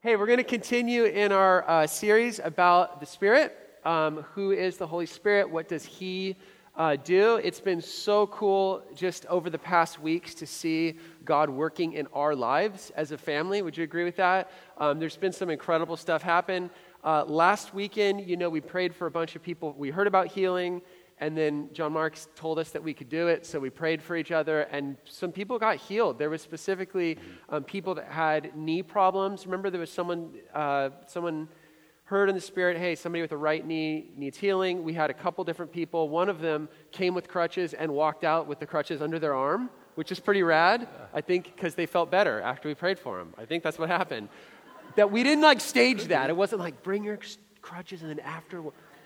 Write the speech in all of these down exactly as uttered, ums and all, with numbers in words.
Hey, we're going to continue in our uh, series about the Spirit. Um, who is the Holy Spirit? What does He uh, do? It's been so cool just over the past weeks to see God working in our lives as a family. Would you agree with that? Um, there's been some incredible stuff happen. Uh, last weekend, you know, we prayed for a bunch of people. We heard about healing, and then John Marks told us that we could do it, so we prayed for each other, and some people got healed. There was specifically um, people that had knee problems. Remember, there was someone, uh, someone heard in the Spirit, hey, somebody with a right knee needs healing. We had a couple different people. One of them came with crutches and walked out with the crutches under their arm, which is pretty rad, I think, because they felt better after we prayed for them. I think that's what happened. That we didn't, like, stage that. It wasn't like, bring your crutches, and then after...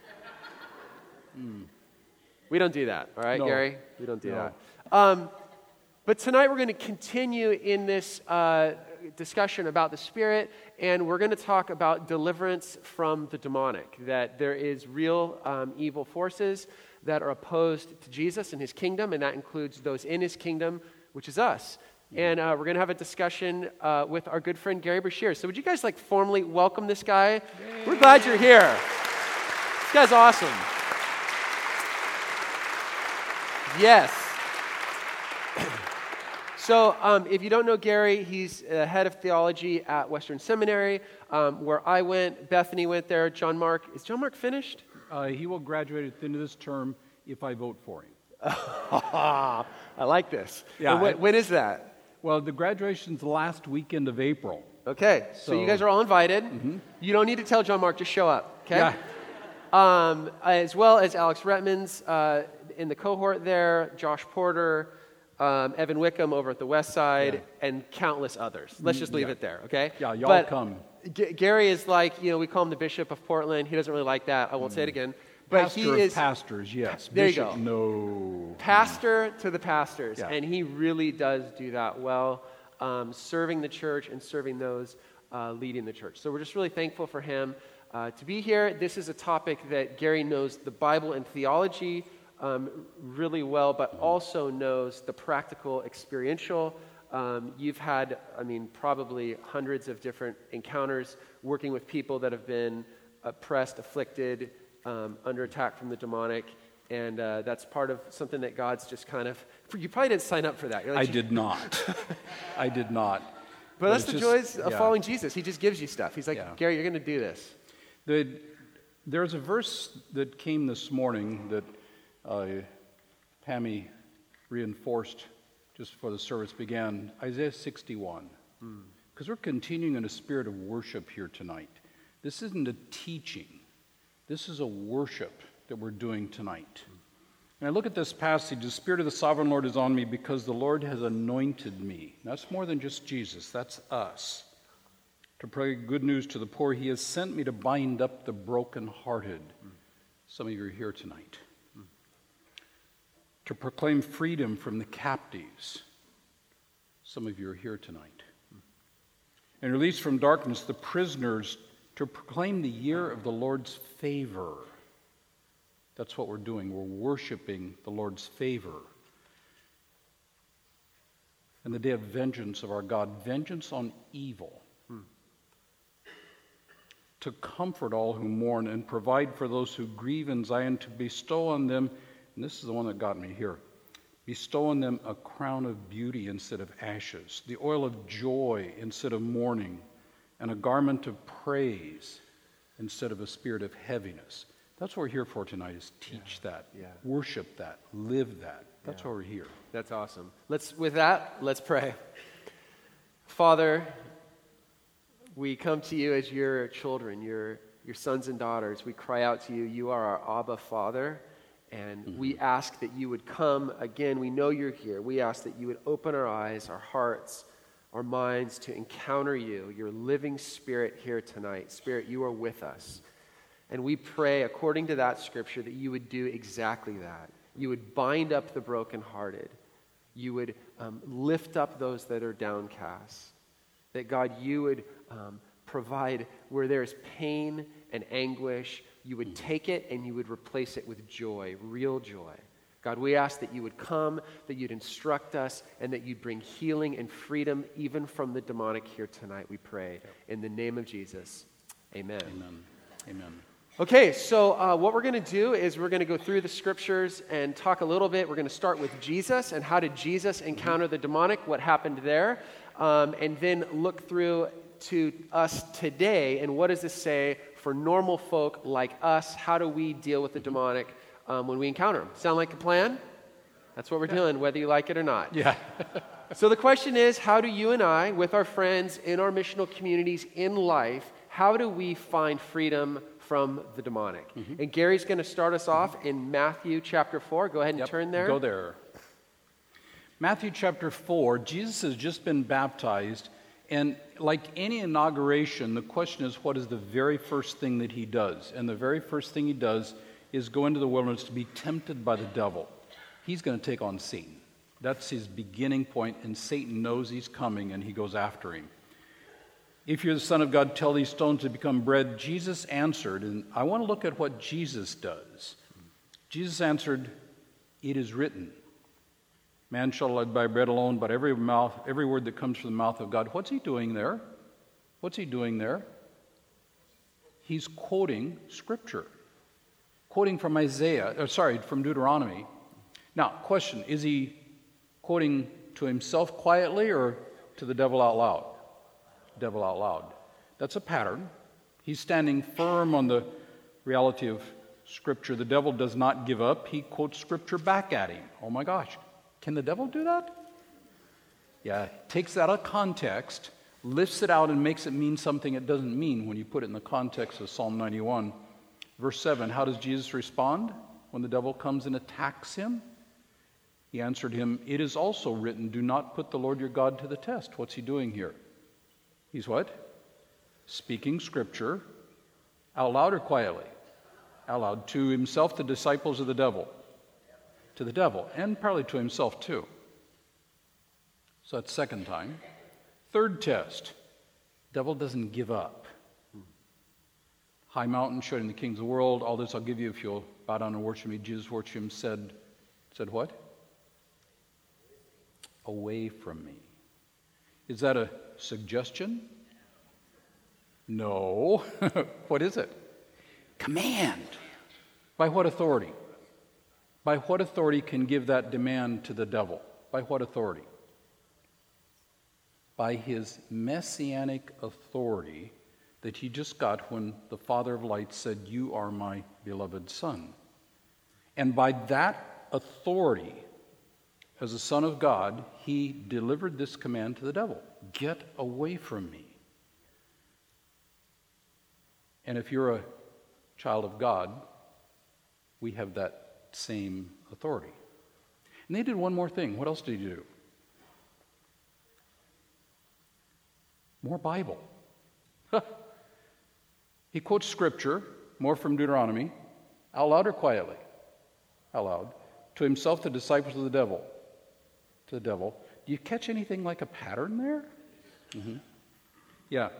Mm. We don't do that, all right, no. Gary? We don't do no. that. Um, but tonight we're going to continue in this uh, discussion about the Spirit, and we're going to talk about deliverance from the demonic, that there is real um, evil forces that are opposed to Jesus and His kingdom, and that includes those in His kingdom, which is us. And uh, we're going to have a discussion uh, with our good friend Gary Brashear. So would you guys like formally welcome this guy? Yay. We're glad you're here. This guy's awesome. Yes. So um, if you don't know Gary, he's uh, head of theology at Western Seminary, um, where I went. Bethany went there. John Mark. Is John Mark finished? Uh, he will graduate at the end of this term if I vote for him. I like this. Yeah. When, when is that? Well, the graduation's the last weekend of April. Okay. So, so you guys are all invited. Mm-hmm. You don't need to tell John Mark. Just show up. Okay. Yeah. Um, as well as Alex Retmans uh, in the cohort there, Josh Porter, um, Evan Wickham over at the West Side, yeah. and countless others. Let's just leave yeah. it there, okay? Yeah, y'all but come. G- Gary is like, you know, we call him the Bishop of Portland. He doesn't really like that. I won't mm. say it again. But Pastor he of is pastors, yes. There Bishop, you go. No. Pastor to the pastors, yeah. and he really does do that well, um, serving the church and serving those uh, leading the church. So we're just really thankful for him. Uh, to be here. This is a topic that Gary knows the Bible and theology um, really well, but also knows the practical, experiential. Um, you've had, I mean, probably hundreds of different encounters working with people that have been oppressed, afflicted, um, under attack from the demonic, and uh, that's part of something that God's just kind of, you probably didn't sign up for that. You're like, I did not. I did not. But, but that's the just, joys of yeah. following Jesus. He just gives you stuff. He's like, yeah. Gary, you're going to do this. The, there's a verse that came this morning that uh, Pammy reinforced just before the service began, Isaiah sixty-one. Because mm. we're continuing in a spirit of worship here tonight. This isn't a teaching. This is a worship that we're doing tonight. Mm. And I look at this passage, the Spirit of the Sovereign Lord is on me because the Lord has anointed me. That's more than just Jesus, that's us. To pray good news to the poor. He has sent me to bind up the brokenhearted. Mm. Some of you are here tonight. Mm. To proclaim freedom from the captives. Some of you are here tonight. Mm. And release from darkness the prisoners, to proclaim the year of the Lord's favor. That's what we're doing. We're worshiping the Lord's favor. And the day of vengeance of our God. Vengeance on evil. To comfort all who mourn and provide for those who grieve in Zion, to bestow on them, and this is the one that got me here, bestow on them a crown of beauty instead of ashes, the oil of joy instead of mourning, and a garment of praise instead of a spirit of heaviness. That's what we're here for tonight, is teach yeah. that, yeah. worship that, live that. That's yeah. why we're here. That's awesome. Let's, with that, let's pray. Father, we come to you as your children, your, your sons and daughters. We cry out to you. You are our Abba Father, and mm-hmm. we ask that you would come again. We know you're here. We ask that you would open our eyes, our hearts, our minds to encounter you, your living Spirit here tonight. Spirit, you are with us. And we pray, according to that scripture, that you would do exactly that. You would bind up the brokenhearted. You would um, lift up those that are downcast. That, God, you would um, provide where there is pain and anguish, you would take it and you would replace it with joy, real joy. God, we ask that you would come, that you'd instruct us, and that you'd bring healing and freedom even from the demonic here tonight, we pray. In the name of Jesus, amen. Amen. Amen. Okay, so uh, what we're going to do is we're going to go through the scriptures and talk a little bit. We're going to start with Jesus and how did Jesus encounter the demonic, what happened there, um, and then look through to us today and what does this say for normal folk like us? How do we deal with the demonic Um, when we encounter them? Sound like a plan? That's what we're doing, whether you like it or not. Yeah. So the question is, how do you and I, with our friends in our missional communities in life, how do we find freedom from the demonic? Mm-hmm. And Gary's going to start us off in Matthew chapter four. Go ahead and Yep. turn there. Go there. Matthew chapter four, Jesus has just been baptized, and like any inauguration, the question is, what is the very first thing that he does? And the very first thing he does is go into the wilderness to be tempted by the devil. He's going to take on Satan. That's his beginning point, and Satan knows he's coming, and he goes after him. If you're the Son of God, tell these stones to become bread. Jesus answered, and I want to look at what Jesus does. Jesus answered, it is written, man shall live by bread alone, but every mouth, every word that comes from the mouth of God. What's he doing there? What's he doing there? He's quoting Scripture. Quoting from Isaiah, or sorry, from Deuteronomy. Now, question, is he quoting to himself quietly or to the devil out loud? Devil out loud. That's a pattern. He's standing firm on the reality of Scripture. The devil does not give up. He quotes Scripture back at him. Oh my gosh, can the devil do that? Yeah, takes that out of context, lifts it out and makes it mean something it doesn't mean when you put it in the context of Psalm ninety-one. Verse seven, how does Jesus respond when the devil comes and attacks him? He answered him, it is also written, do not put the Lord your God to the test. What's he doing here? He's what? Speaking Scripture out loud or quietly? Out loud. To himself, the disciples of the devil. To the devil, and probably to himself too. So that's second time. Third test, devil doesn't give up. High mountain, showing the kings of the world, all this I'll give you if you'll bow down and worship me. Jesus worshiped him, said, said what? Away from me. Is that a suggestion? No. What is it? Command. By what authority? By what authority can give that demand to the devil? By what authority? By his messianic authority that he just got when the Father of lights said, you are my beloved Son. And by that authority, as a Son of God, he delivered this command to the devil. Get away from me. And if you're a child of God, we have that same authority. And they did one more thing. What else did he do? More Bible. He quotes Scripture, more from Deuteronomy, out loud or quietly? Out loud. To himself, the disciples of the devil. To the devil. Do you catch anything like a pattern there? Mm-hmm. Yeah.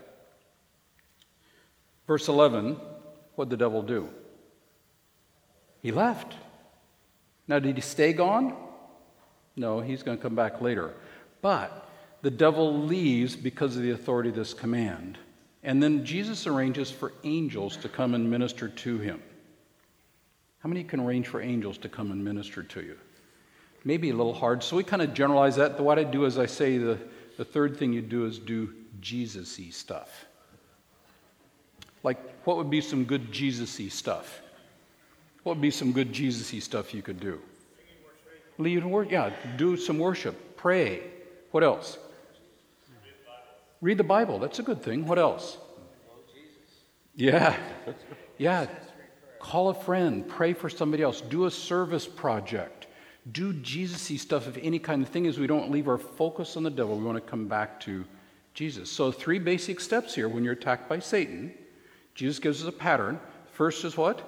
Verse eleven, what did the devil do? He left. Now, did he stay gone? No, he's going to come back later. But the devil leaves because of the authority of this command. And then Jesus arranges for angels to come and minister to him. How many can arrange for angels to come and minister to you? Maybe a little hard. So we kind of generalize that. What I do is I say the, the third thing you do is do Jesus-y stuff. Like, what would be some good Jesus-y stuff? What would be some good Jesus-y stuff you could do? Lead and worship. Yeah, do some worship. Pray. What else? Read the Bible. That's a good thing. What else? Yeah. Yeah. Call a friend. Pray for somebody else. Do a service project. Do Jesus-y stuff of any kind. The thing is, we don't leave our focus on the devil. We want to come back to Jesus. So three basic steps here when you're attacked by Satan. Jesus gives us a pattern. First is what?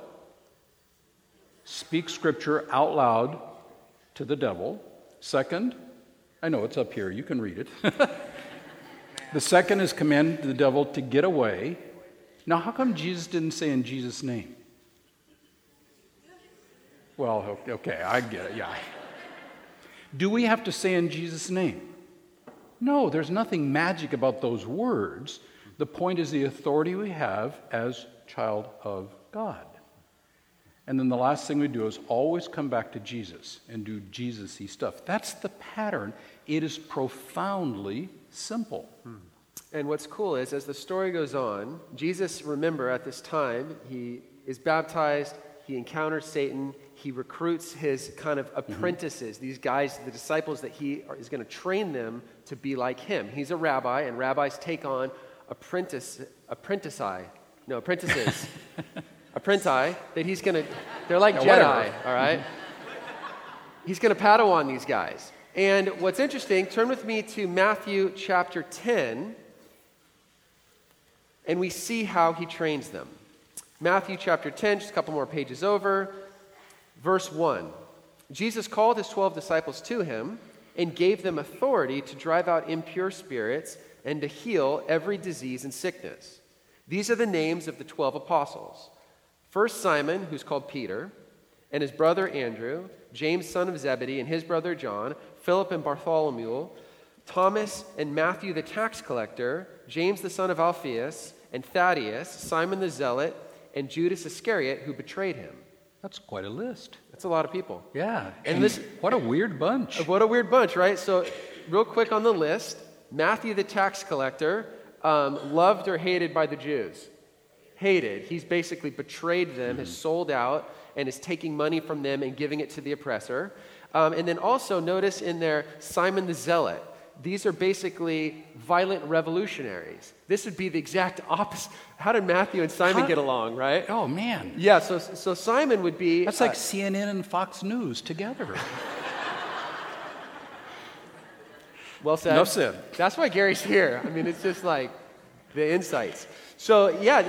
Speak Scripture out loud to the devil. Second, I know it's up here. You can read it. The second is command the devil to get away. Now, how come Jesus didn't say in Jesus' name? Well, okay, okay, I get it, yeah. Do we have to say in Jesus' name? No, there's nothing magic about those words. The point is the authority we have as child of God. And then the last thing we do is always come back to Jesus and do Jesus-y stuff. That's the pattern. It is profoundly simple. Hmm. And what's cool is, as the story goes on, Jesus, remember, at this time, he is baptized, he encounters Satan, he recruits his kind of apprentices, mm-hmm. these guys, the disciples that he are, is going to train them to be like him. He's a rabbi, and rabbis take on apprentice, apprentice-I, no, apprentices, apprenti, that he's going to, they're like yeah, Jedi, whatever. all right? He's going to Padawan these guys. And what's interesting, turn with me to Matthew chapter ten, and we see how he trains them. Matthew chapter ten, just a couple more pages over, verse one. Jesus called his twelve disciples to him and gave them authority to drive out impure spirits and to heal every disease and sickness. These are the names of the twelve apostles. First Simon, who's called Peter, and his brother Andrew, James son of Zebedee and his brother John, Philip and Bartholomew, Thomas and Matthew the tax collector, James the son of Alphaeus, and Thaddeus, Simon the zealot, and Judas Iscariot, who betrayed him. That's quite a list. That's a lot of people. Yeah. And, and this, what a weird bunch. What a weird bunch, right? So real quick on the list, Matthew the tax collector, um, loved or hated by the Jews? Hated. He's basically betrayed them, mm-hmm. has sold out, and is taking money from them and giving it to the oppressor. Um, and then also notice in there, Simon the zealot. These are basically violent revolutionaries. This would be the exact opposite. How did Matthew and Simon How? get along, right? Oh, man. Yeah, so so Simon would be... That's like uh, C N N and Fox News together. Well said. Enough said. That's why Gary's here. I mean, it's just like the insights. So, yeah.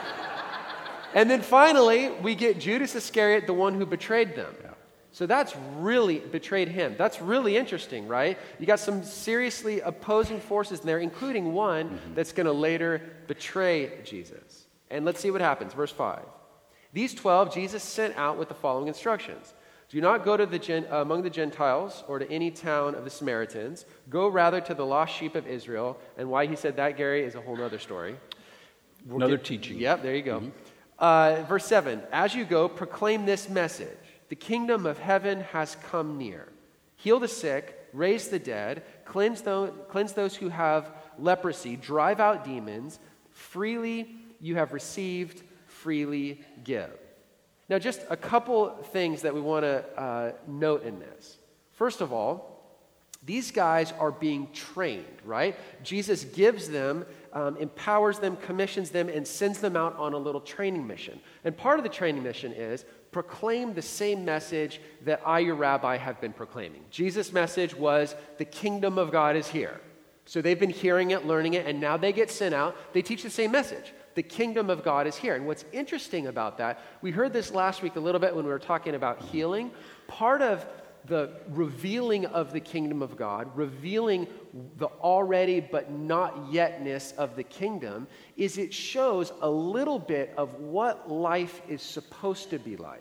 And then finally, we get Judas Iscariot, the one who betrayed them. Yeah. So that's really betrayed him. That's really interesting, right? You got some seriously opposing forces in there, including one mm-hmm. that's going to later betray Jesus. And let's see what happens. Verse five. These twelve Jesus sent out with the following instructions. Do not go to the gen- uh, among the Gentiles or to any town of the Samaritans. Go rather to the lost sheep of Israel. And why he said that, Gary, is a whole other story. We'll Another get, teaching. Yep, there you go. Mm-hmm. Uh, verse seven. As you go, proclaim this message. The kingdom of heaven has come near. Heal the sick, raise the dead, cleanse those, cleanse those who have leprosy, drive out demons. Freely you have received, freely give. Now, just a couple things that we want to uh, note in this. First of all, these guys are being trained, right? Jesus gives them, um, empowers them, commissions them, and sends them out on a little training mission. And part of the training mission is proclaim the same message that I, your rabbi, have been proclaiming. Jesus' message was, the kingdom of God is here. So they've been hearing it, learning it, and now they get sent out. They teach the same message. The kingdom of God is here. And what's interesting about that, we heard this last week a little bit when we were talking about healing. Part of the revealing of the kingdom of God, revealing the already but not yetness of the kingdom, is it shows a little bit of what life is supposed to be like.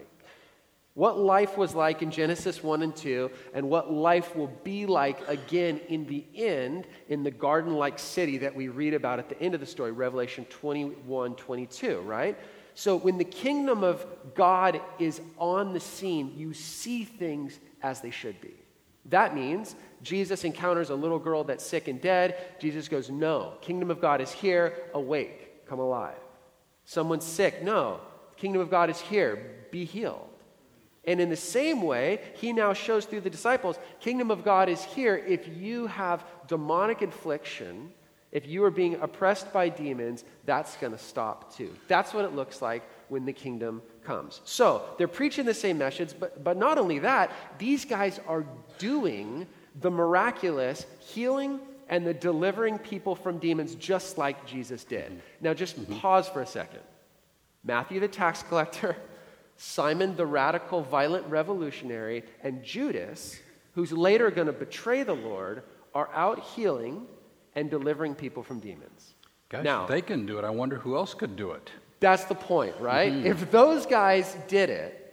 What life was like in Genesis one and two, and what life will be like again in the end in the garden-like city that we read about at the end of the story, Revelation twenty-one, twenty-two, right? So when the kingdom of God is on the scene, you see things as they should be. That means Jesus encounters a little girl that's sick and dead. Jesus goes, no, kingdom of God is here, awake, come alive. Someone's sick, no, kingdom of God is here, be healed. And in the same way, he now shows through the disciples, kingdom of God is here if you have demonic infliction, if you are being oppressed by demons, that's going to stop too. That's what it looks like when the kingdom comes. So they're preaching the same message, but, but not only that, these guys are doing the miraculous healing and the delivering people from demons just like Jesus did. Mm-hmm. Now just mm-hmm. pause for a second. Matthew the tax collector, Simon the radical violent revolutionary, and Judas, who's later going to betray the Lord, are out healing and delivering people from demons. Gosh, now, if they can do it, I wonder who else could do it. That's the point, right? Mm-hmm. If those guys did it,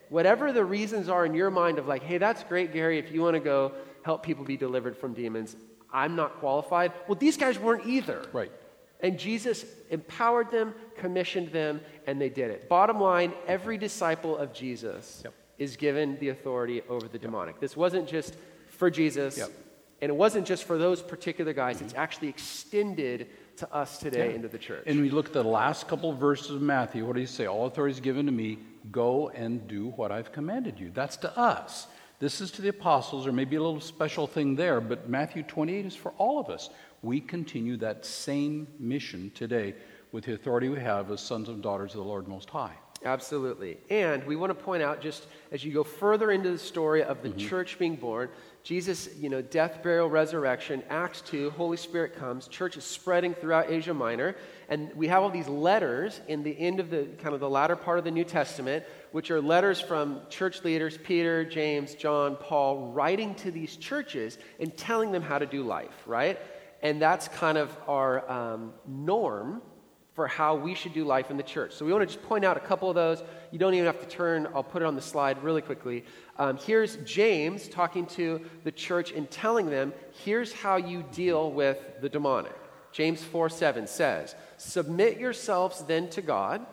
Whatever the reasons are in your mind of like, hey, that's great, Gary, if you want to go help people be delivered from demons, I'm not qualified. Well, these guys weren't either. Right. And Jesus empowered them, commissioned them, and they did it. Bottom line, every disciple of Jesus Yep. is given the authority over the demonic. This wasn't just for Jesus, Yep. and it wasn't just for those particular guys. It's actually extended to us today Yeah. into the church. And we look at the last couple of verses of Matthew. What do you say? All authority is given to me. Go and do what I've commanded you. That's to us. This is to the apostles, or maybe a little special thing there, but Matthew twenty-eight is for all of us. We continue that same mission today with the authority we have as sons and daughters of the Lord Most High. Absolutely. And we want to point out, just as you go further into the story of the mm-hmm. church being born, Jesus, you know, death, burial, resurrection, Acts two, Holy Spirit comes, church is spreading throughout Asia Minor, and we have all these letters in the end of the, kind of the latter part of the New Testament, which are letters from church leaders, Peter, James, John, Paul, writing to these churches and telling them how to do life, right? And that's kind of our um, norm for how we should do life in the church. So we want to just point out a couple of those. You don't even have to turn. I'll put it on the slide really quickly. Um, here's James talking to the church and telling them, here's how you deal with the demonic. James four seven says, submit yourselves then to God,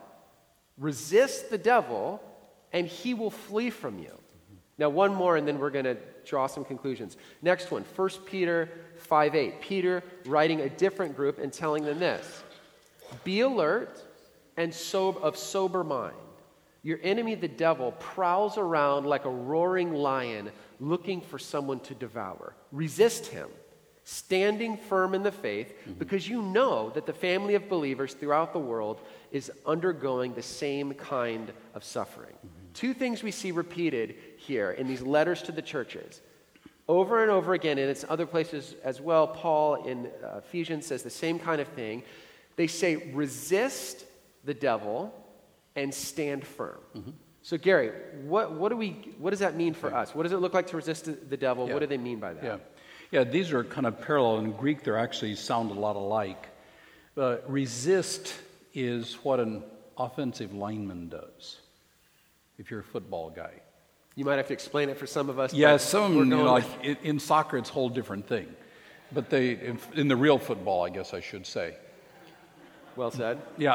resist the devil, and he will flee from you. Now one more, and then we're going to draw some conclusions. Next one, First Peter five eight. Peter writing a different group and telling them this. Be alert and sober, of sober mind. Your enemy, the devil, prowls around like a roaring lion looking for someone to devour. Resist him, standing firm in the faith, mm-hmm. because you know that the family of believers throughout the world is undergoing the same kind of suffering. Mm-hmm. Two things we see repeated here in these letters to the churches. Over and over again, and it's other places as well, Paul in uh, Ephesians says the same kind of thing. They say, resist the devil and stand firm. Mm-hmm. So, Gary, what, what do we? What does that mean for us? What does it look like to resist the devil? Yeah. What do they mean by that? Yeah, yeah. These are kind of parallel. In Greek, they actually sound a lot alike. Uh, resist is what an offensive lineman does. If you're a football guy, you might have to explain it for some of us. Yeah, some you know, like in, in soccer, it's a whole different thing. But they, in, in the real football, I guess I should say. Well said. Yeah.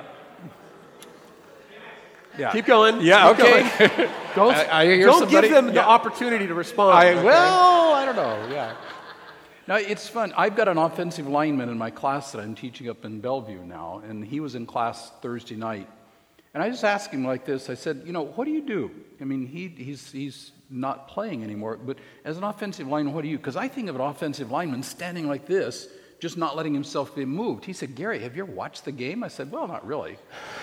Yeah. Keep going. Yeah, Keep okay. Going. Don't I, I hear don't somebody, give them yeah. the opportunity to respond. I, okay? Well, I don't know, yeah. Now, it's fun. I've got an offensive lineman in my class that I'm teaching up in Bellevue now, and he was in class Thursday night. And I just asked him like this. I said, you know, what do you do? I mean, he, he's, he's not playing anymore, but as an offensive lineman, what do you? Because I think of an offensive lineman standing like this, just not letting himself be moved. He said, Gary, have you ever watched the game? I said, well, not really.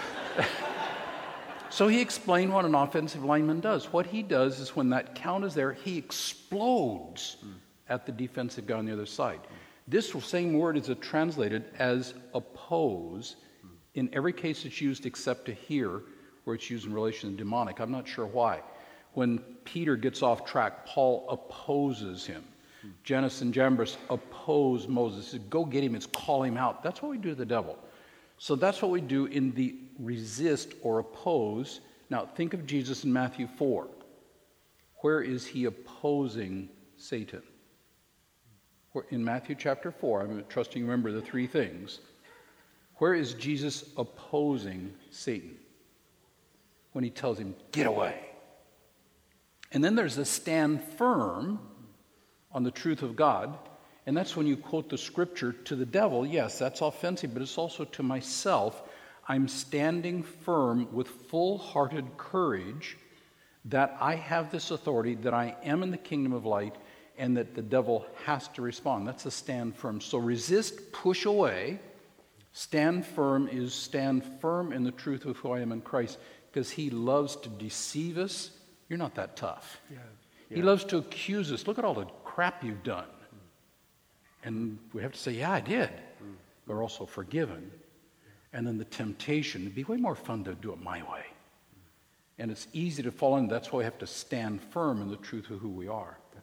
So he explained what an offensive lineman does. What he does is when that count is there, he explodes mm. at the defensive guy on the other side. Mm. This same word is translated as oppose. Mm. In every case it's used except to here, where it's used in relation to demonic. I'm not sure why. When Peter gets off track, Paul opposes him. Jannes and Jambres oppose Moses. Said, go get him. It's call him out. That's what we do to the devil. So that's what we do in the resist or oppose. Now, think of Jesus in Matthew four. Where is he opposing Satan? In Matthew chapter four, I'm trusting you remember the three things. Where is Jesus opposing Satan? When he tells him, get away. And then there's the stand firm on the truth of God, and that's when you quote the scripture to the devil. Yes, that's offensive, but it's also to myself. I'm standing firm with full-hearted courage that I have this authority, that I am in the kingdom of light, and that the devil has to respond. That's a stand firm. So resist, push away. Stand firm is stand firm in the truth of who I am in Christ, because he loves to deceive us. You're not that tough. Yeah. Yeah. He loves to accuse us. Look at all the crap you've done. And we have to say, yeah, I did. Mm. But we're also forgiven. And then the temptation, it'd be way more fun to do it my way. Mm. And it's easy to fall in. That's why we have to stand firm in the truth of who we are.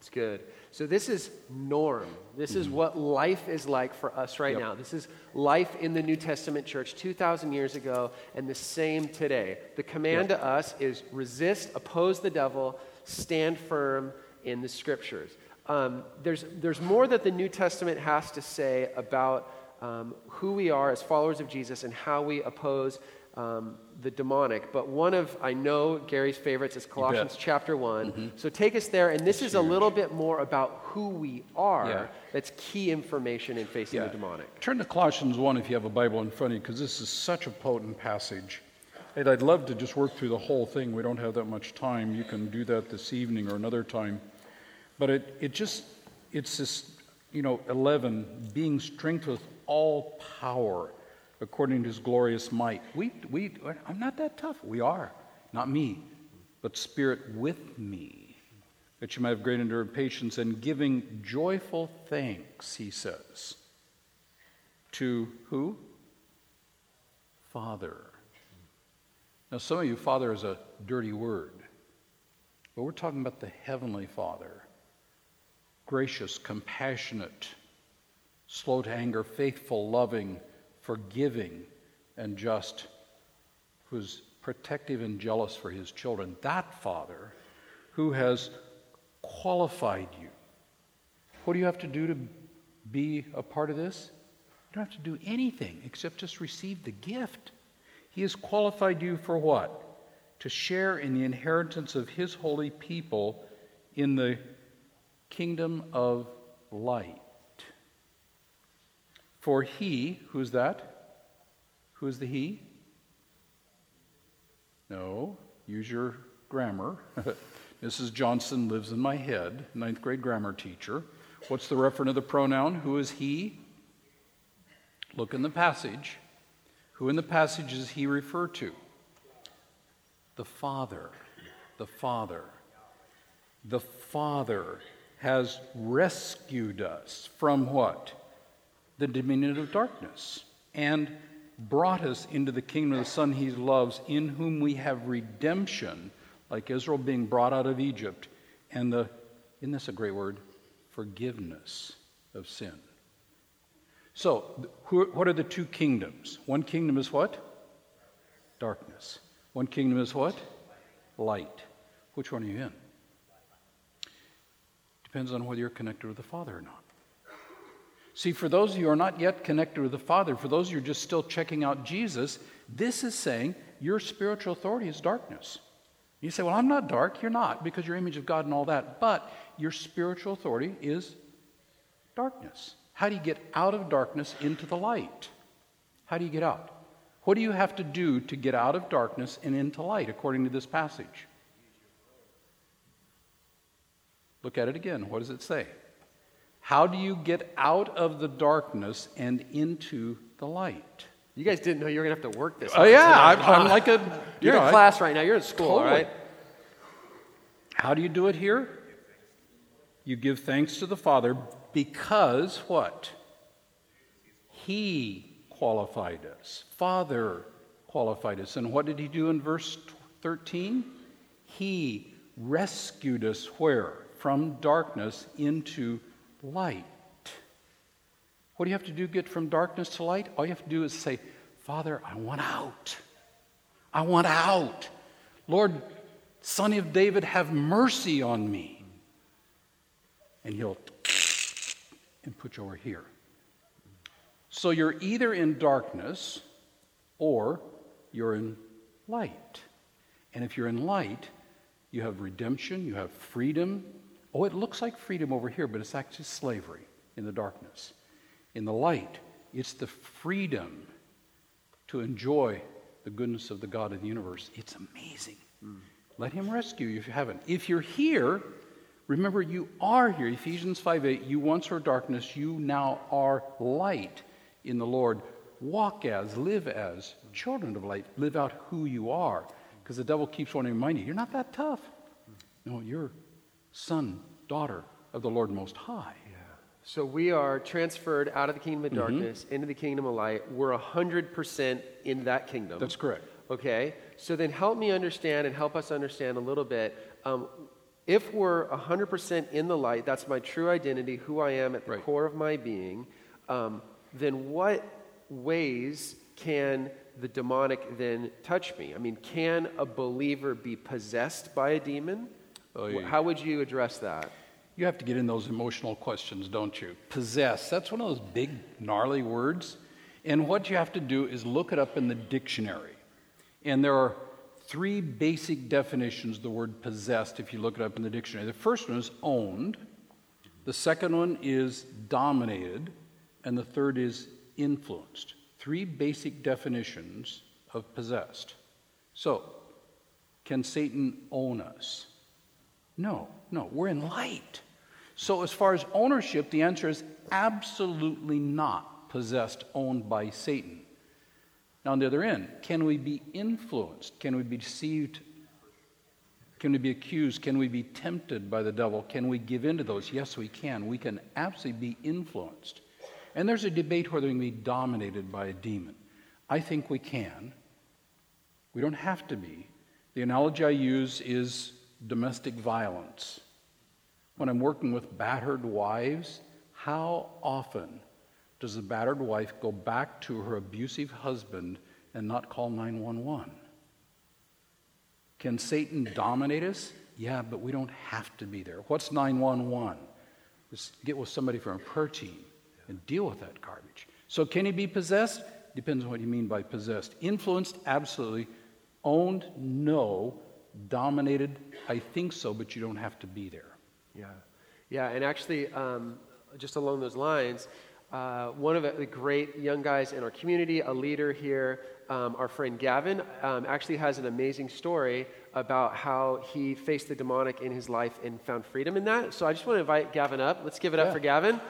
That's good. So this is norm. This is what life is like for us right Yep. now. This is life in the New Testament church two thousand years ago and the same today. The command Yep. to us is resist, oppose the devil, stand firm in the scriptures. Um, there's, there's more that the New Testament has to say about um, who we are as followers of Jesus and how we oppose um, the demonic. But one of, I know, Gary's favorites is Colossians chapter one. Mm-hmm. So take us there. And this That's is huge. a little bit more about who we are. Yeah. That's key information in facing Yeah. the demonic. Turn to Colossians one if you have a Bible in front of you, because this is such a potent passage. And I'd love to just work through the whole thing. We don't have that much time. You can do that this evening or another time. But it, it just, it's this, you know, eleven, being strengthened with all power according to his glorious might. We, we, I'm not that tough. We are. Not me, but Spirit with me, that you might have great endurance and patience, and giving joyful thanks, he says, to who? Father. Now, some of you, Father is a dirty word, but we're talking about the Heavenly Father. Gracious, compassionate, slow to anger, faithful, loving, forgiving, and just, who's protective and jealous for his children. That Father who has qualified you. What do you have to do to be a part of this? You don't have to do anything except just receive the gift. He has qualified you for what? To share in the inheritance of his holy people in the kingdom of light. For he, who's that? Who is the he? No, use your grammar. Missus Johnson lives in my head, ninth grade grammar teacher. What's the referent of the pronoun? Who is he? Look in the passage. Who in the passage is he referred to? The Father. The Father. The Father has rescued us from what? The dominion of darkness, and brought us into the kingdom of the Son he loves, in whom we have redemption, like Israel being brought out of Egypt, and the, isn't this a great word? Forgiveness of sin. So, who, what are the two kingdoms? One kingdom is what? Darkness. One kingdom is what? Light. Which one are you in? Depends on whether you're connected with the Father or not. See, for those of you who are not yet connected with the Father, for those of you who are just still checking out Jesus, this is saying your spiritual authority is darkness. You say, well, I'm not dark. You're not, because you're image of God and all that. But your spiritual authority is darkness. How do you get out of darkness into the light? How do you get out? What do you have to do to get out of darkness and into light, according to this passage? Look at it again. What does it say? How do you get out of the darkness and into the light? You guys didn't know you were going to have to work this. Oh, yeah. I'm, I'm like a... You're you in know, class right now. You're in school, totally. right? How do you do it here? You give thanks to the Father because what? He qualified us. Father qualified us. And what did he do in verse thirteen? He rescued us where? From darkness into light. What do you have to do to get from darkness to light? All you have to do is say, Father, I want out. I want out. Lord, Son of David, have mercy on me. And he'll and put you over here. So you're either in darkness or you're in light. And if you're in light, you have redemption, you have freedom. Oh, it looks like freedom over here, but it's actually slavery in the darkness. In the light, it's the freedom to enjoy the goodness of the God of the universe. It's amazing. Mm. Let him rescue you if you haven't. If you're here, remember you are here. Ephesians five eight, you once were darkness, you now are light in the Lord. Walk as, live as children of light. Live out who you are. Because the devil keeps wanting to remind you, you're not that tough. No, you're son, daughter of the Lord Most High. Yeah. So we are transferred out of the kingdom of darkness mm-hmm. into the kingdom of light. We're one hundred percent in that kingdom. That's correct. Okay? So then help me understand and help us understand a little bit. Um, if we're one hundred percent in the light, that's my true identity, who I am at the Right. core of my being, um, then what ways can the demonic then touch me? I mean, can a believer be possessed by a demon? Oh, Wh- yeah. How would you address that? You have to get in those emotional questions, don't you? Possess, that's one of those big, gnarly words. And what you have to do is look it up in the dictionary. And there are three basic definitions of the word possessed if you look it up in the dictionary. The first one is owned, the second one is dominated, and the third is influenced. Three basic definitions of possessed. So, can Satan own us? No, no, we're in light. So as far as ownership, the answer is absolutely not possessed, owned by Satan. Now on the other end, can we be influenced? Can we be deceived? Can we be accused? Can we be tempted by the devil? Can we give in to those? Yes, we can. We can absolutely be influenced. And there's a debate whether we can be dominated by a demon. I think we can. We don't have to be. The analogy I use is domestic violence. When I'm working with battered wives, how often does the battered wife go back to her abusive husband and not call nine one one? Can Satan dominate us? Yeah, but we don't have to be there. What's nine one one? Just get with somebody from a prayer team and deal with that garbage. So can he be possessed? Depends on what you mean by possessed. Influenced? Absolutely. Owned? No. Dominated? I think so, but you don't have to be there. Yeah, yeah, and actually, um, just along those lines, uh, one of the great young guys in our community, a leader here, um, our friend Gavin, um, actually has an amazing story about how he faced the demonic in his life and found freedom in that. So I just want to invite Gavin up. Let's give it up Yeah. for Gavin.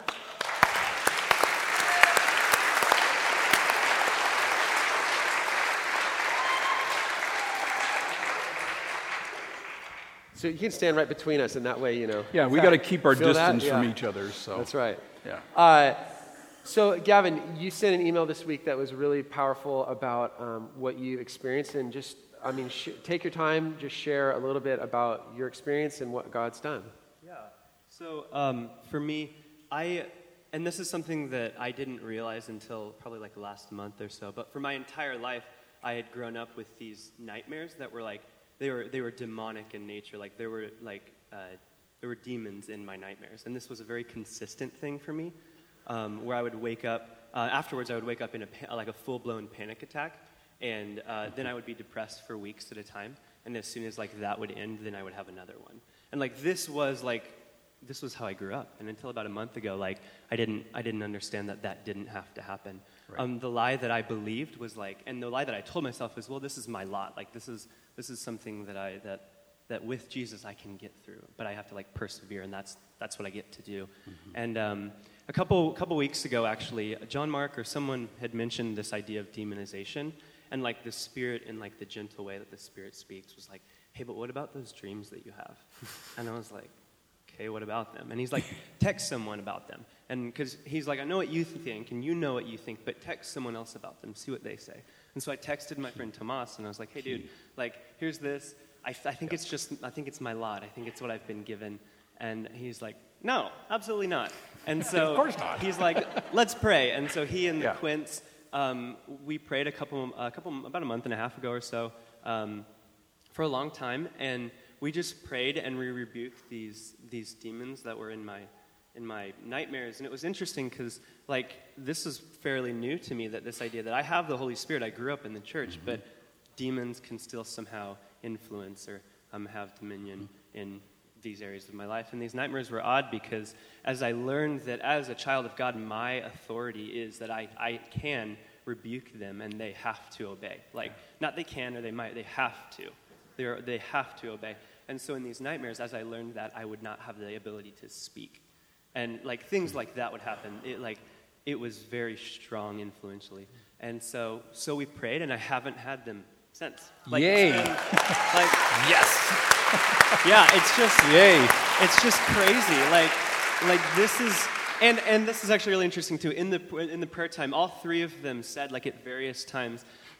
So you can stand right between us, and that way, you know. Yeah, we got to keep our Feel that? distance from Yeah. each other. So That's right. Yeah. Uh, so, Gavin, you sent an email this week that was really powerful about um, what you experienced, and just, I mean, sh- take your time, just share a little bit about your experience and what God's done. Yeah. So um, for me, I, and this is something that I didn't realize until probably like last month or so, but for my entire life, I had grown up with these nightmares that were like, they were they were demonic in nature. Like there were like uh, there were demons in my nightmares, and this was a very consistent thing for me. Um, where I would wake up uh, afterwards, I would wake up in a pa- like a full-blown panic attack, and uh, then I would be depressed for weeks at a time. And as soon as like that would end, then I would have another one. And like this was like this was how I grew up. And until about a month ago, like I didn't I didn't understand that that didn't have to happen. Right. Um, the lie that I believed was like, and the lie that I told myself was, well, this is my lot. Like this is this is something that I that that with Jesus I can get through, but I have to like persevere, and that's that's what I get to do. Mm-hmm. And um, a couple couple weeks ago, actually, John Mark or someone had mentioned this idea of demonization, and like the Spirit in like the gentle way that the Spirit speaks was like, hey, but what about those dreams that you have? And I was like, okay, what about them? And he's like, text someone about them. And because he's like, I know what you think, and you know what you think, but text someone else about them, see what they say. And so I texted my friend Tomas, and I was like, hey, dude, like, here's this. I, I think it's just, I think it's my lot. I think it's what I've been given. And he's like, no, absolutely not. And so Of course not. he's like, let's pray. And so he and the Yeah. Quints, um, we prayed a couple, a couple, about a month and a half ago or so, um, for a long time, and we just prayed and we rebuked these these demons that were in my in my nightmares. And it was interesting because like this is fairly new to me, that this idea that I have the Holy Spirit. I grew up in the church, mm-hmm. but demons can still somehow influence or um, have dominion mm-hmm. in these areas of my life. And these nightmares were odd because as I learned that as a child of God, my authority is that I, I can rebuke them and they have to obey. Like, not they can or they might, they have to. They're, they have to obey. And so in these nightmares, as I learned that, I would not have the ability to speak. And like things like that would happen. It like it was very strong influentially. And so so we prayed, and I haven't had them since. Like, Yay. It's been, like Yes. yeah, it's just Yay. it's just crazy. Like like this is and and this is actually really interesting too. In the in the prayer time, all three of them said like at various times,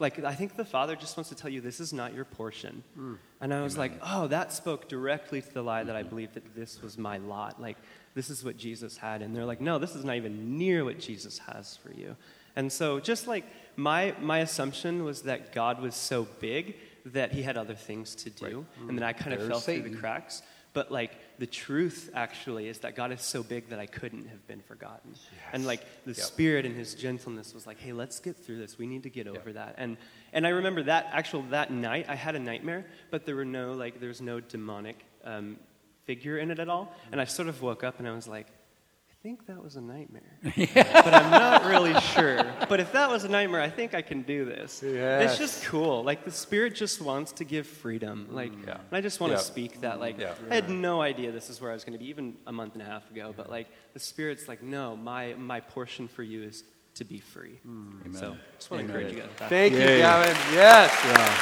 Like, I think the Father just wants to tell you this is not your portion. Mm. And I was Amen. like, oh, that spoke directly to the lie that I believed that this was my lot. Like, this is what Jesus had. And they're like, no, this is not even near what Jesus has for you. And so just like my my assumption was that God was so big that he had other things to do. Right. Mm. And then I kind of There's fell Satan. through the cracks. But, like, the truth, actually, is that God is so big that I couldn't have been forgotten. Yes. And, like, the yep. Spirit and his gentleness was like, hey, let's get through this. We need to get over yep. that. And and I remember that, actual, that night, I had a nightmare, but there were no, like, there was no demonic um, figure in it at all. And I sort of woke up and I was like, I think that was a nightmare. yeah. But I'm not really sure. But if that was a nightmare, I think I can do this. Yes. It's just cool. Like, the Spirit just wants to give freedom. Like, yeah. and I just want to yeah. speak that. Like, yeah. I had no idea this is where I was going to be, even a month and a half ago. But, like, the Spirit's like, no, my my portion for you is to be free. Mm. Amen. So, just want to encourage you guys with that. Thank yeah, you, yeah. Gavin. Yes.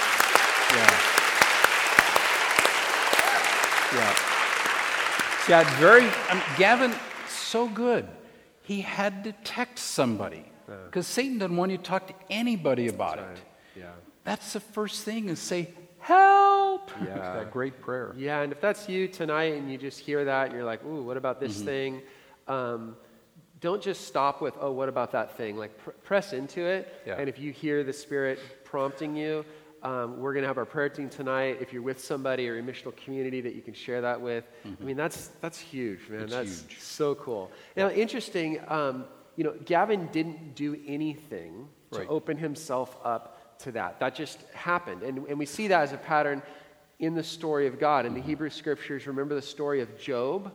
Yeah. Yeah. Yeah. Very, um, Gavin... so good. He had to text somebody because yeah. Satan doesn't want you to talk to anybody about That's it. Right. Yeah. That's the first thing is say, help. Yeah. That great prayer. Yeah, and if that's you tonight and you just hear that and you're like, ooh, what about this mm-hmm. thing? Um, don't just stop with, oh, what about that thing? Like pr- press into it. Yeah. And if you hear the Spirit prompting you, Um, we're going to have our prayer team tonight. If you're with somebody or your missional community that you can share that with, mm-hmm. I mean, that's that's huge, man. It's that's huge. so cool. Now, interesting, um, you know, Gavin didn't do anything to right. open himself up to that. That just happened. And, and we see that as a pattern in the story of God. In the mm-hmm. Hebrew Scriptures, remember the story of Job?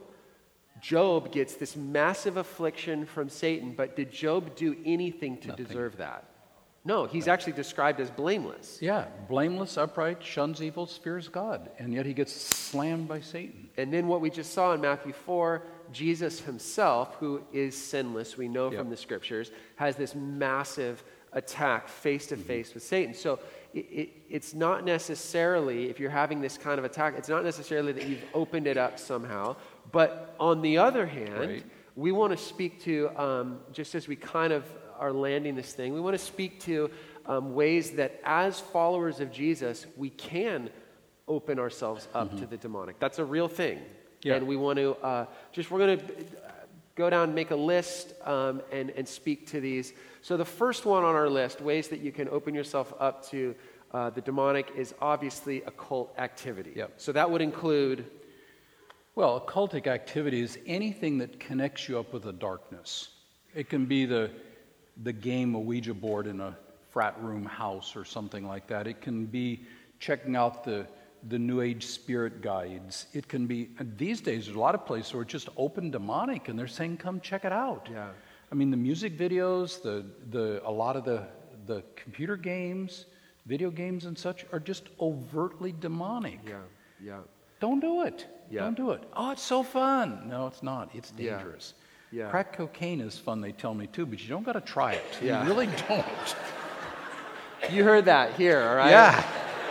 Job gets this massive affliction from Satan, but did Job do anything to Nothing. deserve that? No, he's actually described as blameless. Yeah, blameless, upright, shuns evil, fears God. And yet he gets slammed by Satan. And then what we just saw in Matthew four, Jesus himself, who is sinless, we know yep. from the Scriptures, has this massive attack face-to-face mm-hmm. with Satan. So it, it, it's not necessarily, if you're having this kind of attack, it's not necessarily that you've opened it up somehow. But on the other hand, right. we want to speak to, um, just as we kind of are landing this thing, we want to speak to um, ways that as followers of Jesus, we can open ourselves up mm-hmm. to the demonic. That's a real thing. Yeah. And we want to uh, just, we're going to go down and make a list um, and, and speak to these. So the first one on our list, ways that you can open yourself up to uh, the demonic, is obviously occult activity. Yep. So that would include... Well, occultic activity is anything that connects you up with the darkness. It can be the the game, a Ouija board in a frat room house or something like that. It can be checking out the, the New Age spirit guides. It can be, these days, there's a lot of places where it's just open demonic, and they're saying, come check it out. Yeah. I mean, the music videos, the the a lot of the, the computer games, video games and such are just overtly demonic. Yeah, yeah. Don't do it. Yeah. Don't do it. Oh, it's so fun. No, it's not. It's Yeah. dangerous. Yeah. Crack cocaine is fun, they tell me, too, but you don't got to try it. Yeah. You really don't. You heard that here, all right? Yeah.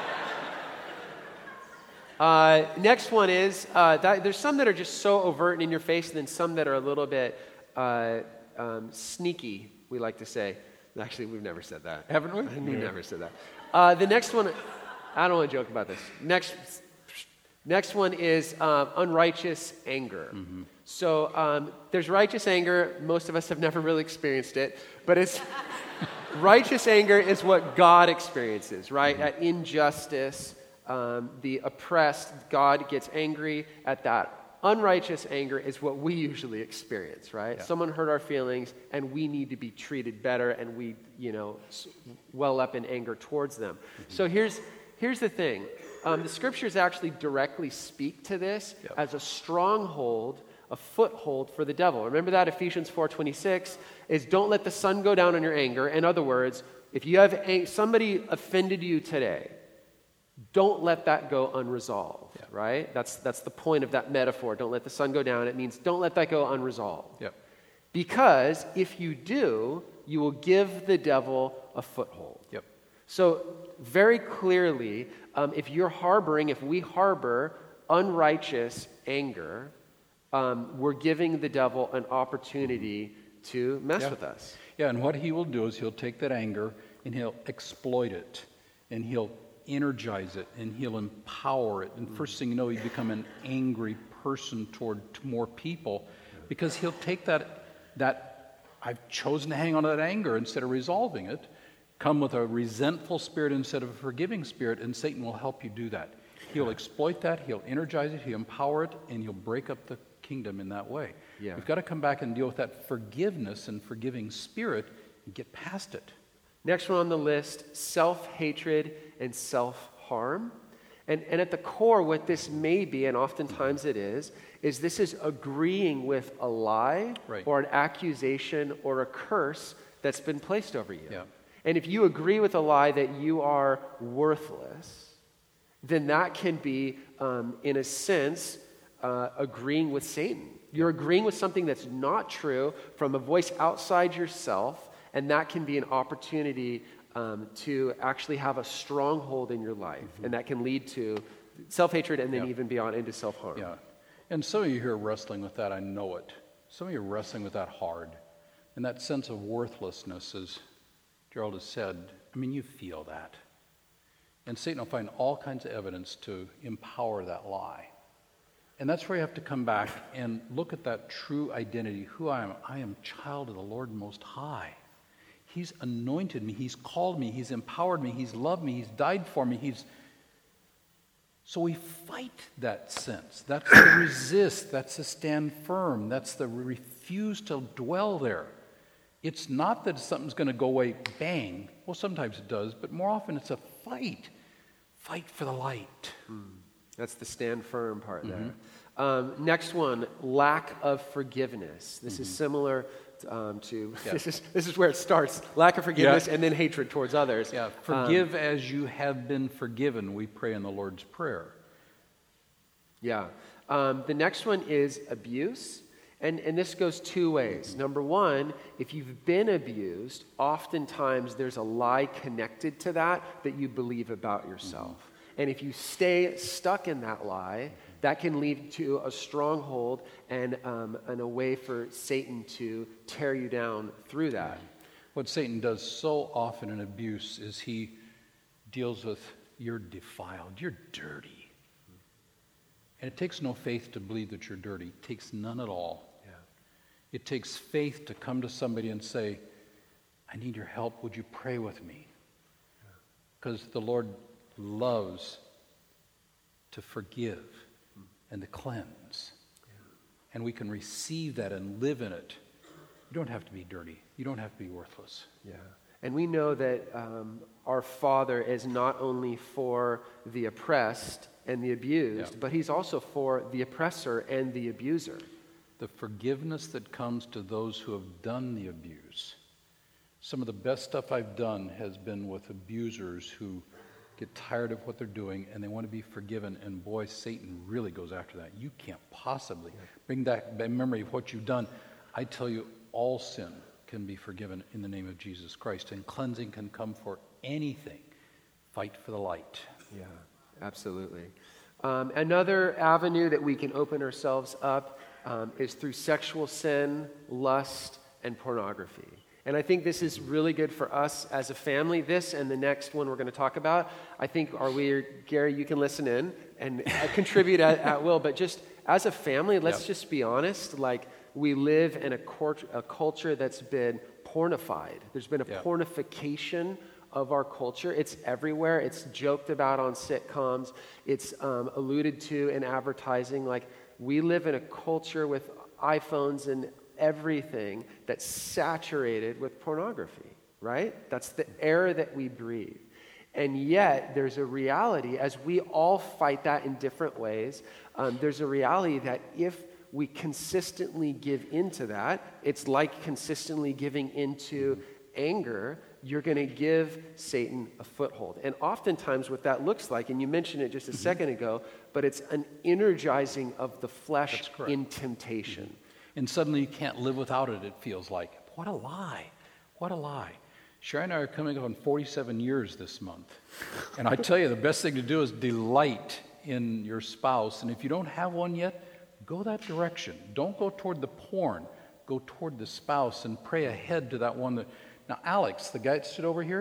Uh, next one is, uh, that, there's some that are just so overt and in your face, and then some that are a little bit uh, um, sneaky, we like to say. Actually, we've never said that. Haven't we? We've Yeah. never said that. Uh, the next one, I don't want to joke about this. Next, next one is uh, unrighteous anger. Mm-hmm. So um, there's righteous anger. Most of us have never really experienced it, but it's righteous anger is what God experiences, right? Mm-hmm. At injustice, um, the oppressed, God gets angry at that. Unrighteous anger is what we usually experience, right? Yeah. Someone hurt our feelings, and we need to be treated better, and we, you know, well up in anger towards them. Mm-hmm. So here's here's the thing: um, the Scriptures actually directly speak to this yep. as a stronghold, a foothold for the devil. Remember that Ephesians four twenty-six is don't let the sun go down on your anger. In other words, if you have ang- somebody offended you today, don't let that go unresolved, yeah. right? That's that's the point of that metaphor. Don't let the sun go down. It means don't let that go unresolved. Yep. Because if you do, you will give the devil a foothold. Yep. So very clearly, um, if you're harboring, if we harbor unrighteous anger, um, we're giving the devil an opportunity to mess yeah. with us. Yeah, and what he will do is he'll take that anger and he'll exploit it, and he'll energize it, and he'll empower it. And first thing you know, you become an angry person toward to more people, because he'll take that, that I've chosen to hang on to that anger instead of resolving it, come with a resentful spirit instead of a forgiving spirit, and Satan will help you do that. He'll exploit that, he'll energize it, he'll empower it, and he'll break up the kingdom in that way. Yeah. We've got to come back and deal with that forgiveness and forgiving spirit and get past it. Next one on the list, self-hatred and self-harm. And, and at the core, what this may be, and oftentimes it is, is this is agreeing with a lie Right. or an accusation or a curse that's been placed over you. Yeah. And if you agree with a lie that you are worthless, then that can be, um, in a sense, uh, agreeing with Satan. You're agreeing with something that's not true from a voice outside yourself, and that can be an opportunity um, to actually have a stronghold in your life, mm-hmm. and that can lead to self-hatred and then Yeah. even beyond into self-harm. Yeah. And some of you here are wrestling with that, I know it. Some of you are wrestling with that hard. And that sense of worthlessness, as Gerald has said, I mean, you feel that. And Satan will find all kinds of evidence to empower that lie. And that's where you have to come back and look at that true identity, who I am. I am child of the Lord Most High. He's anointed me. He's called me. He's empowered me. He's loved me. He's died for me. He's... So we fight that sense. That's the resist. That's the stand firm. That's the refuse to dwell there. It's not that something's going to go away, bang. Well, sometimes it does, but more often it's a fight. Fight for the light. Mm. That's the stand firm part Mm-hmm. there. Um, next one, lack of forgiveness. This Mm-hmm. is similar um, to, Yeah. this is this is where it starts. Lack of forgiveness Yeah. and then hatred towards others. Yeah, Um, forgive as you have been forgiven, we pray in the Lord's Prayer. Yeah. Um, the next one is abuse. And, and this goes two ways. Number one, if you've been abused, oftentimes there's a lie connected to that that you believe about yourself. Mm-hmm. And if you stay stuck in that lie, that can lead to a stronghold and, um, and a way for Satan to tear you down through that. What Satan does so often in abuse is he deals with, you're defiled, you're dirty. And it takes no faith to believe that you're dirty. It takes none at all. Yeah. It takes faith to come to somebody and say, I need your help. Would you pray with me? Because the Lord loves to forgive and to cleanse. And we can receive that and live in it. You don't have to be dirty. You don't have to be worthless. Yeah. And we know that um, our Father is not only for the oppressed and the abused, Yeah. but he's also for the oppressor and the abuser. The forgiveness that comes to those who have done the abuse. Some of the best stuff I've done has been with abusers who get tired of what they're doing and they want to be forgiven. And boy, Satan really goes after that. You can't possibly bring that memory of what you've done. I tell you, all sin can be forgiven in the name of Jesus Christ. And cleansing can come for anything. Fight for the light. Yeah, absolutely. Um, another avenue that we can open ourselves up um, is through sexual sin, lust, and pornography. And I think this is really good for us as a family. This and the next one we're going to talk about, I think, are we, Gary, you can listen in and uh, contribute at, at will. But just as a family, let's Yep. just be honest. Like, we live in a, cort- a culture that's been pornified. There's been a Yep. pornification of our culture. It's everywhere. It's joked about on sitcoms. It's um, alluded to in advertising. Like, we live in a culture with iPhones and everything that's saturated with pornography, right? That's the air that we breathe. And yet, there's a reality, as we all fight that in different ways, um, there's a reality that if we consistently give into that, it's like consistently giving into anger, you're going to give Satan a foothold. And oftentimes what that looks like, and you mentioned it just a mm-hmm. second ago, but it's an energizing of the flesh in temptation. Mm-hmm. And suddenly you can't live without it, it feels like. What a lie. What a lie. Sherry and I are coming up on forty-seven years this month. And I tell you, the best thing to do is delight in your spouse. And if you don't have one yet, go that direction. Don't go toward the porn. Go toward the spouse and pray ahead to that one that... Now, Alex, the guy that stood over here,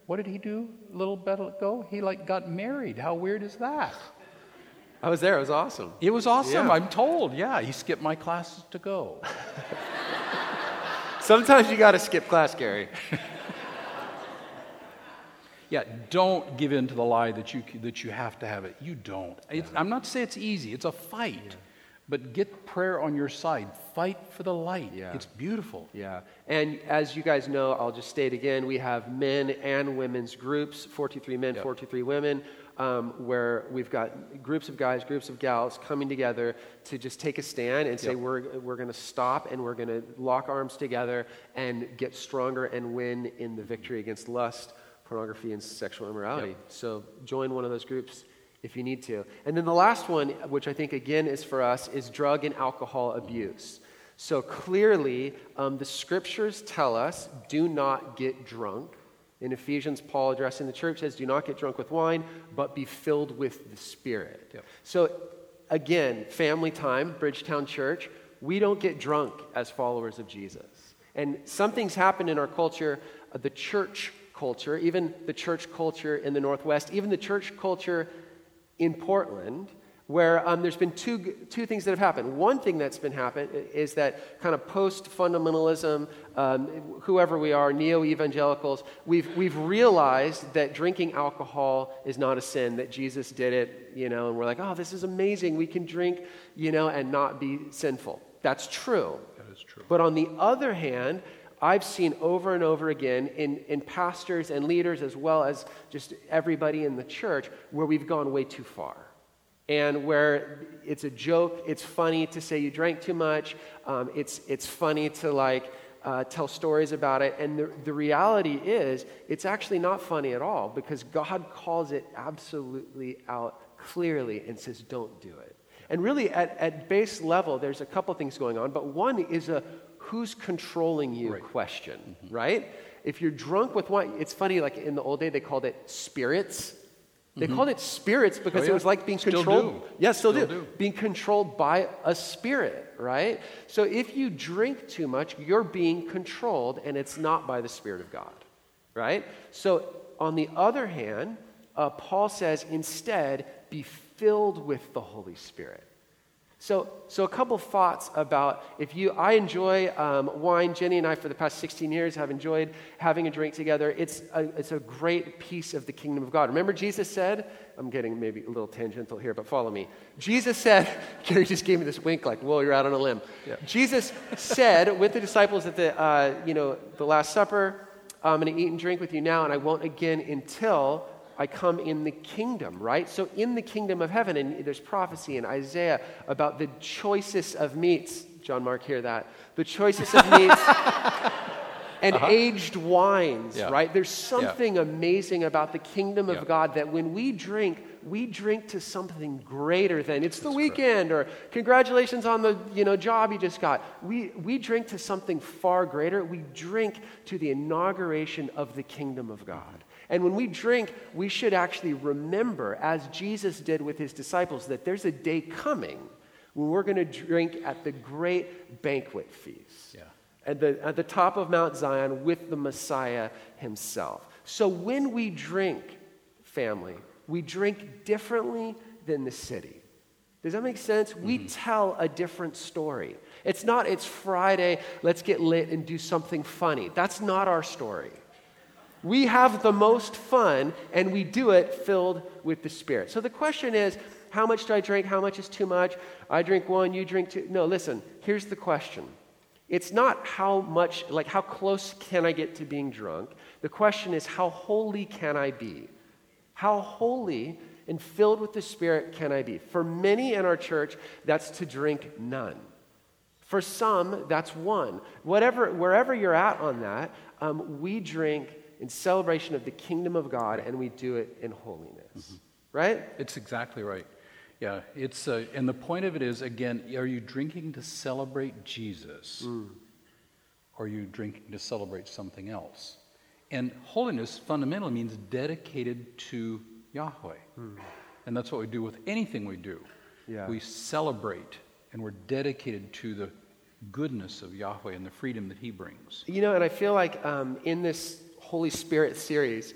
what did he do a little bit ago? He like got married. How weird is that? I was there. It was awesome. It was awesome. Yeah. I'm told. Yeah, he skipped my classes to go. Sometimes you got to skip class, Gary. Yeah, don't give in to the lie that you that you have to have it. You don't. It's, I'm not saying it's easy. It's a fight. Yeah. But get prayer on your side. Fight for the light. Yeah. It's beautiful. Yeah. And as you guys know, I'll just state again, we have men and women's groups, four two three men, yep. four two three women, um, where we've got groups of guys, groups of gals coming together to just take a stand and say, yep. we're we're going to stop and we're going to lock arms together and get stronger and win in the victory against lust, pornography, and sexual immorality. Yep. So join one of those groups if you need to. And then the last one, which I think again is for us, is drug and alcohol abuse. So clearly, um, the scriptures tell us, do not get drunk. In Ephesians, Paul addressing the church says, do not get drunk with wine, but be filled with the Spirit. Yep. So again, family time, Bridgetown Church, we don't get drunk as followers of Jesus. And something's happened in our culture, uh, the church culture, even the church culture in the Northwest, even the church culture in Portland, where um, there's been two two things that have happened. One thing that's been happened is that kind of post-fundamentalism, um, whoever we are, neo-evangelicals, we've we've realized that drinking alcohol is not a sin, that Jesus did it, you know, and we're like, oh, this is amazing. We can drink, you know, and not be sinful. That's true. That is true. But on the other hand, I've seen over and over again in, in pastors and leaders as well as just everybody in the church where we've gone way too far. And where it's a joke, it's funny to say you drank too much, um, it's it's funny to like uh, tell stories about it, and the, the reality is it's actually not funny at all because God calls it absolutely out clearly and says don't do it. And really at, at base level there's a couple things going on, but one is a who's controlling you right. question, mm-hmm. right? If you're drunk with wine, it's funny, like in the old day, they called it spirits. They mm-hmm. called it spirits because oh, yeah. it was like being still controlled. Do. Yeah, still, still do. do. Being controlled by a spirit, right? So if you drink too much, you're being controlled, and it's not by the Spirit of God, right? So on the other hand, uh, Paul says instead, be filled with the Holy Spirit. So, so a couple thoughts about if you, I enjoy um, wine. Jenny and I, for the past sixteen years, have enjoyed having a drink together. It's a, it's a great piece of the kingdom of God. Remember Jesus said, I'm getting maybe a little tangential here, but follow me. Jesus said, Gary just gave me this wink like, whoa, you're out on a limb. Yeah. Jesus said with the disciples at the, uh, you know, the Last Supper, I'm going to eat and drink with you now, and I won't again until I come in the kingdom, right? So in the kingdom of heaven, and there's prophecy in Isaiah about the choicest of meats. John Mark, hear that? The choicest of meats and uh-huh. aged wines, yeah. right? There's something yeah. amazing about the kingdom of yeah. God that when we drink, we drink to something greater than it's the That's weekend correct. Or congratulations on the you know job you just got. We we drink to something far greater. We drink to the inauguration of the kingdom of God. And when we drink, we should actually remember, as Jesus did with his disciples, that there's a day coming when we're going to drink at the great banquet feast. Yeah. At the, at the top of Mount Zion with the Messiah himself. So when we drink, family, we drink differently than the city. Does that make sense? Mm-hmm. We tell a different story. It's not, it's Friday, let's get lit and do something funny. That's not our story. We have the most fun, and we do it filled with the Spirit. So the question is, how much do I drink? How much is too much? I drink one, you drink two. No, listen, here's the question. It's not how much, like how close can I get to being drunk? The question is, how holy can I be? How holy and filled with the Spirit can I be? For many in our church, that's to drink none. For some, that's one. Whatever, wherever you're at on that, um, we drink in celebration of the kingdom of God, and we do it in holiness. Mm-hmm. Right? It's exactly right. Yeah, it's uh, and the point of it is, again, are you drinking to celebrate Jesus, mm. or are you drinking to celebrate something else? And holiness fundamentally means dedicated to Yahweh. Mm. And that's what we do with anything we do. Yeah. We celebrate, and we're dedicated to the goodness of Yahweh and the freedom that he brings. You know, and I feel like um, in this Holy Spirit series,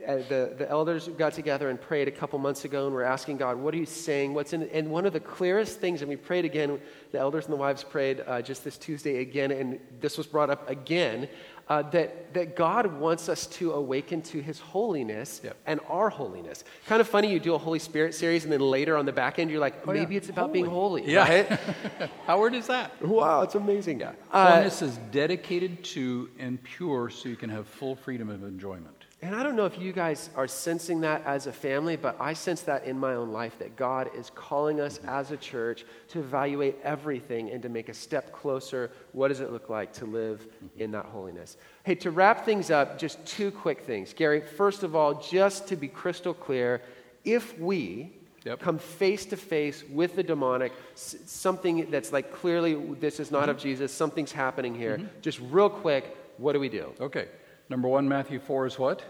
uh, the, the elders got together and prayed a couple months ago, and we're asking God, what are you saying? What's in? And one of the clearest things, and we prayed again, the elders and the wives prayed uh, just this Tuesday again, and this was brought up again, uh, that, that God wants us to awaken to his holiness Yep. and our holiness. Kind of funny, you do a Holy Spirit series, and then later on the back end, you're like, Oh, yeah. maybe it's about being holy, Yeah. right? How weird is that? Wow, it's amazing. Yeah. Uh, Holiness is dedicated to and pure so you can have full freedom of enjoyment. And I don't know if you guys are sensing that as a family, but I sense that in my own life, that God is calling us as a church to evaluate everything and to make a step closer. What does it look like to live in that holiness? Hey, to wrap things up, just two quick things. Gary, first of all, just to be crystal clear, if we Yep. come face to face with the demonic, s- something that's like clearly this is not of Jesus, something's happening here, just real quick, what do we do? Okay. Number one, Matthew four is what?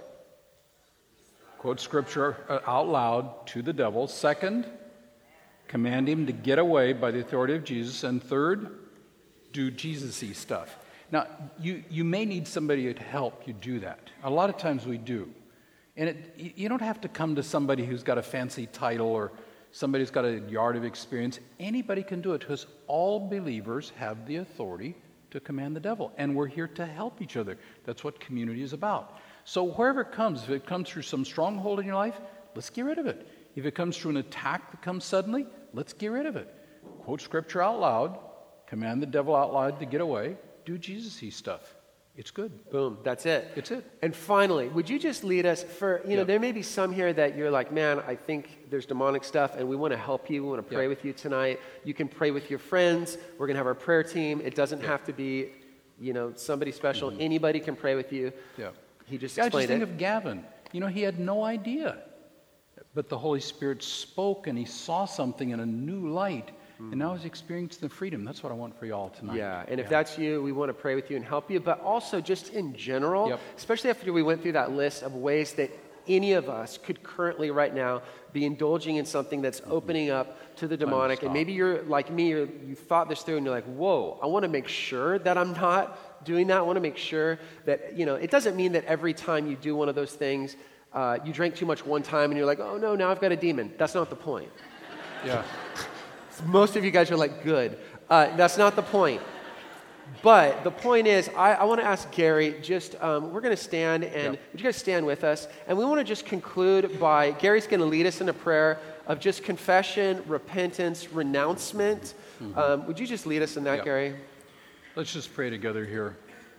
Quote scripture uh, out loud to the devil. Second, command him to get away by the authority of Jesus. And third, do Jesus-y stuff. Now, you, you may need somebody to help you do that. A lot of times we do. And it, you you don't have to come to somebody who's got a fancy title or somebody who's got a yard of experience. Anybody can do it because all believers have the authority to command the devil. And we're here to help each other. That's what community is about. So wherever it comes, if it comes through some stronghold in your life, let's get rid of it. If it comes through an attack that comes suddenly, let's get rid of it. Quote scripture out loud, command the devil out loud to get away, do Jesus-y stuff. It's good. Boom, that's it. It's it. And finally, would you just lead us for, you know, Yeah. there may be some here that you're like, man, I think there's demonic stuff and we want to help you. We want to pray Yeah. with you tonight. You can pray with your friends. We're going to have our prayer team. It doesn't Yeah. have to be, you know, somebody special. Anybody can pray with you. Yeah. He just Yeah, just explained think it. of Gavin. You know, he had no idea. But the Holy Spirit spoke and he saw something in a new light. And now he's experiencing the freedom. That's what I want for you all tonight. Yeah, and if that's you, we want to pray with you and help you. But also just in general, Yep. especially after we went through that list of ways that any of us could currently right now be indulging in something that's opening up to the demonic. And stop. maybe you're like me, you're, you thought this through and you're like, whoa, I want to make sure that I'm not doing that. I want to make sure that, you know, it doesn't mean that every time you do one of those things, uh, you drank too much one time and you're like, oh no, now I've got a demon. That's not the point. Yeah. Most of you guys are like, good. Uh, that's not the point. But the point is, I, I want to ask Gary, just, um, we're going to stand, and Yep. would you guys stand with us? And we want to just conclude by, Gary's going to lead us in a prayer of just confession, repentance, renouncement. Um, would you just lead us in that, Yep. Gary? Let's just pray together here.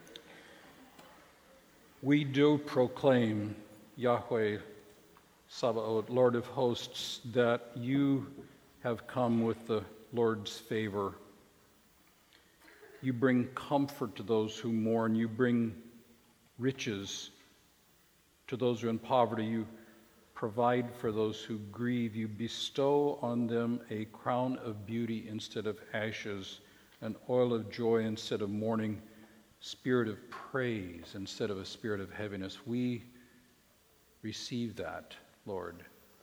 We do proclaim, Yahweh Sabaoth, Lord of hosts, that you have come with the Lord's favor. You bring comfort to those who mourn. You bring riches to those who are in poverty. You provide for those who grieve. You bestow on them a crown of beauty instead of ashes, an oil of joy instead of mourning, spirit of praise instead of a spirit of heaviness. We receive that, Lord.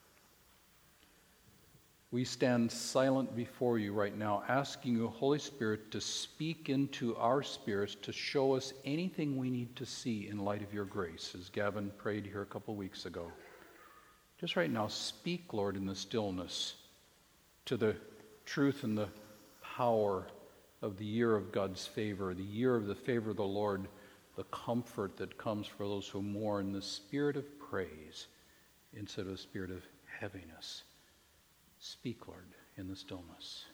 We stand silent before you right now, asking you, Holy Spirit, to speak into our spirits, to show us anything we need to see in light of your grace, as Gavin prayed here a couple weeks ago. Just right now, speak, Lord, in the stillness, to the truth and the power of the year of God's favor, the year of the favor of the Lord, the comfort that comes for those who mourn, the spirit of praise instead of a spirit of heaviness. Speak, Lord, in the stillness.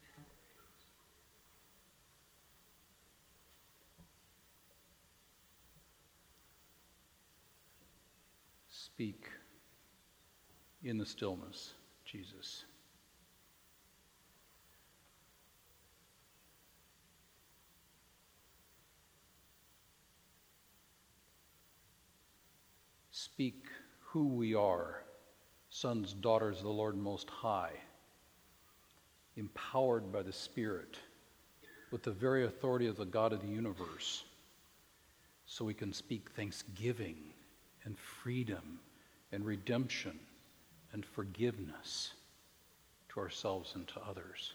Speak in the stillness, Jesus. Speak who we are, sons, daughters of the Lord Most High, empowered by the Spirit with the very authority of the God of the universe, so we can speak thanksgiving and freedom and redemption and forgiveness to ourselves and to others.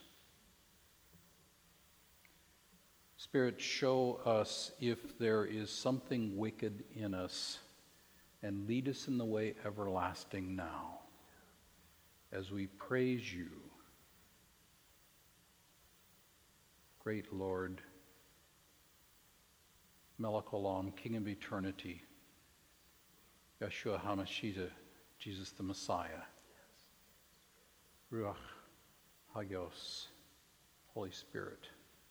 Spirit, show us if there is something wicked in us and lead us in the way everlasting now. As we praise you, great Lord, Melech Olam, King of eternity, Yeshua HaMashiach, Jesus the Messiah, Ruach Hagios, Holy Spirit,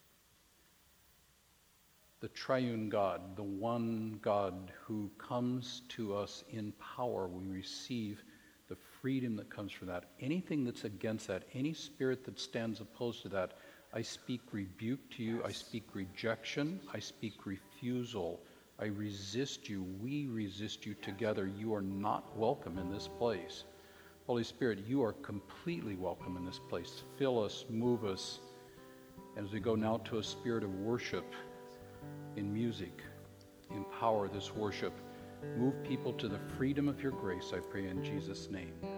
the triune God, the one God who comes to us in power. We receive the freedom that comes from that. Anything that's against that, any spirit that stands opposed to that, I speak rebuke to you. I speak rejection. I speak refusal. I resist you. We resist you together. You are not welcome in this place. Holy Spirit, you are completely welcome in this place. Fill us, move us. As we go now to a spirit of worship, in music, empower this worship. Move people to the freedom of your grace, I pray in Jesus' name.